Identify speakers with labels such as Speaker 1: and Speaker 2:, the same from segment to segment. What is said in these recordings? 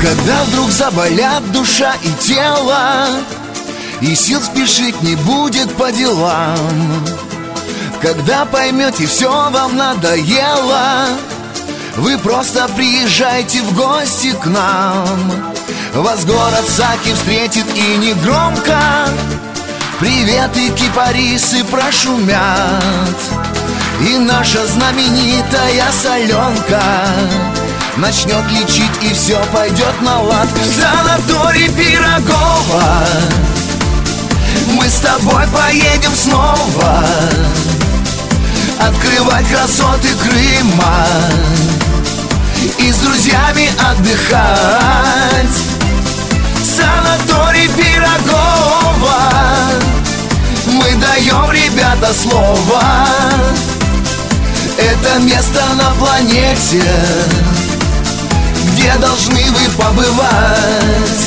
Speaker 1: Когда вдруг заболят душа и тело, и сил спешить не будет по делам, когда поймете, все вам надоело, вы просто приезжайте в гости к нам. Вас город Саки встретит и не громко, приветы кипарисы прошумят, и наша знаменитая соленка начнет лечить, и все пойдет на лад. В санаторий Пирогова мы с тобой поедем снова открывать красоты Крыма и с друзьями отдыхать. Санаторий Пирогова, мы даем, ребята, слово. Это место на планете, где должны вы побывать.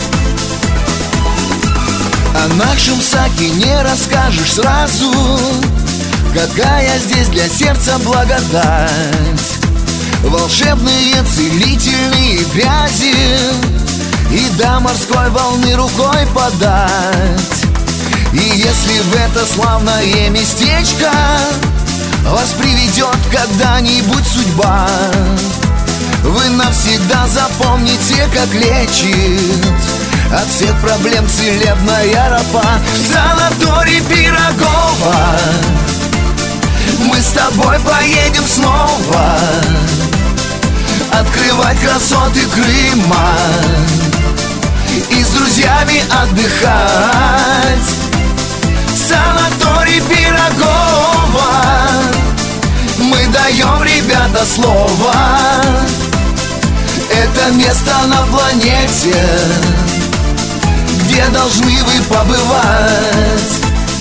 Speaker 1: О нашем Саке не расскажешь сразу, какая здесь для сердца благодать. Волшебные целительные грязи, и до морской волны рукой подать. И если в это славное местечко вас приведет когда-нибудь судьба, вы навсегда запомните, как лечит от всех проблем целебная ропа. В санаторий Пирогова мы с тобой поедем снова открывать красоты Крыма и с друзьями отдыхать. Санаторий Пирогова, мы даем, ребята, слово. Это место на планете, где должны вы побывать.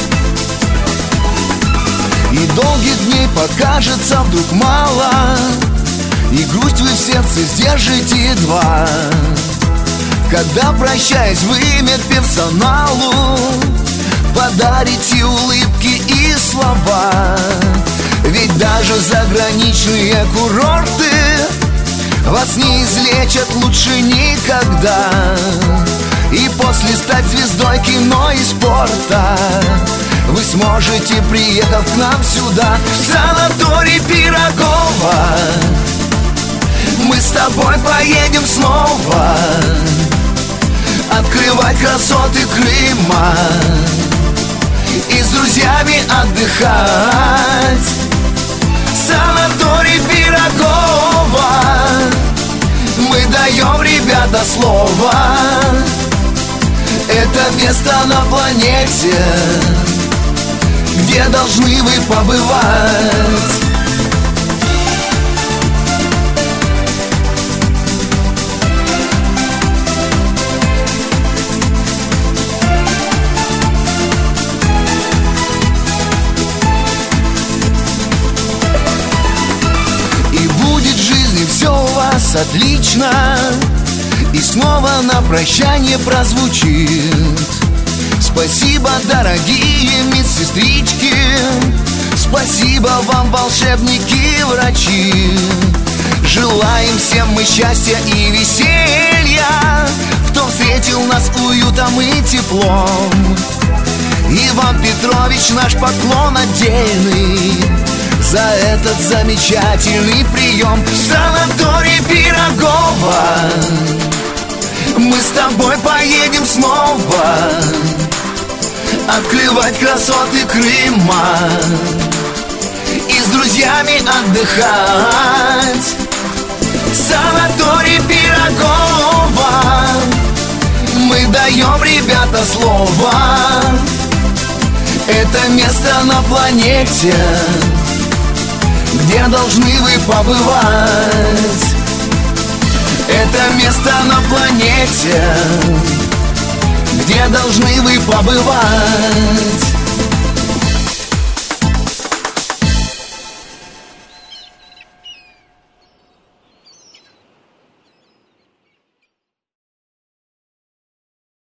Speaker 1: И долгих дней покажется вдруг мало, и грусть вы в сердце сдержите едва, когда, прощаясь, вы медперсоналу подарите улыбки и слова. Ведь даже заграничные курорты вас не излечат лучше никогда. И после стать звездой кино и спорта вы сможете, приехав к нам сюда. В санаторий Пирогова мы с тобой поедем снова открывать красоты Крыма и с друзьями отдыхать. Санаторий Пирогова, мы даем, ребята, слово. Это место на планете, где должны вы побывать. Все у вас отлично, и снова на прощание прозвучит: спасибо, дорогие медсестрички, спасибо вам, волшебники, врачи. Желаем всем мы счастья и веселья, кто встретил нас уютом и теплом. Иван Петрович, наш поклон отдельный за этот замечательный прием. В санаторий Пирогова мы с тобой поедем снова открывать красоты Крыма и с друзьями отдыхать. Санаторий Пирогова, мы даем, ребята, слово. Это место на планете, где должны вы побывать. Это место на планете, где должны вы побывать.